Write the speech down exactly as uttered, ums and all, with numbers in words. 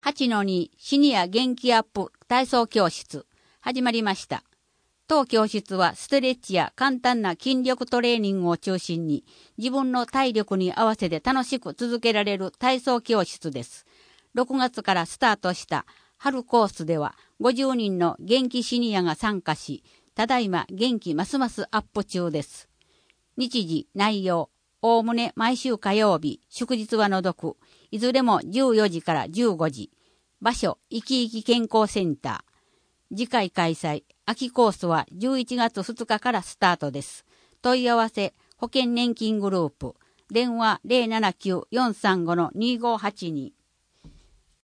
はちのにシニア元気アップ体操教室始まりました。当教室はストレッチや簡単な筋力トレーニングを中心に自分の体力に合わせて楽しく続けられる体操教室です。ろくがつからスタートした春コースではごじゅうにんの元気シニアが参加し、ただいま元気ますますアップ中です。日時、内容、おおむね毎週火曜日、祝日は除く、いずれもじゅうよじからじゅうごじ。場所、いきいき健康センター。次回開催、秋コースはじゅういちがつふつかからスタートです。問い合わせ、保険年金グループ。電話 ゼロななきゅう よんさんご にごはちに。